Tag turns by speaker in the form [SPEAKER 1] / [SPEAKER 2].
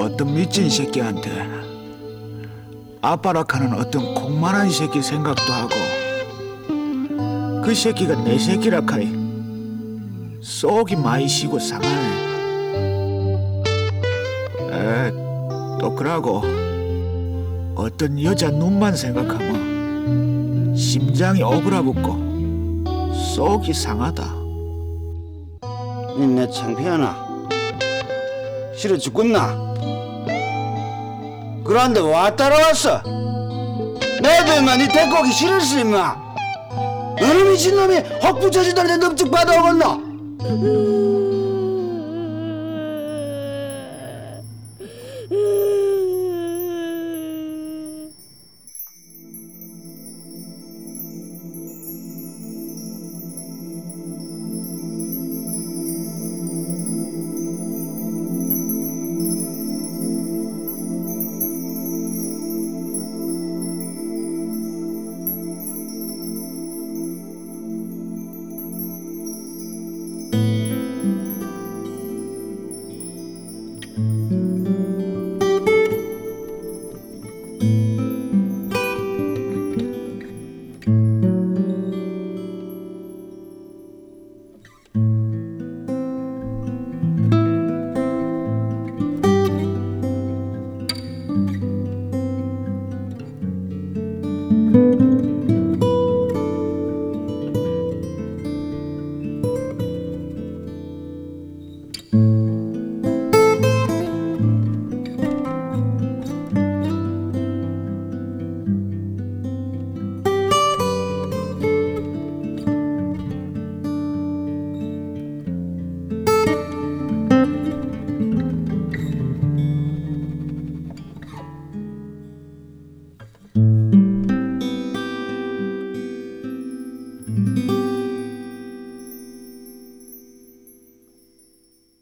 [SPEAKER 1] 어떤 미친 새끼한테 아빠라 하는 어떤 공만한 새끼 생각도 하고 그 새끼가 내 새끼라 카이 속이 많이 시고 상하네. 또 그러고 어떤 여자 눈만 생각하면 심장이 오그라붙고 속이 상하다.
[SPEAKER 2] 니내 창피하나? 싫어 죽겠나? 그런데 와 따라왔어? 내도 임마 니 데리고 오기 싫었어 임마. 너는 미친놈이 혹 붙여주더니 넙죽 받아오겠노?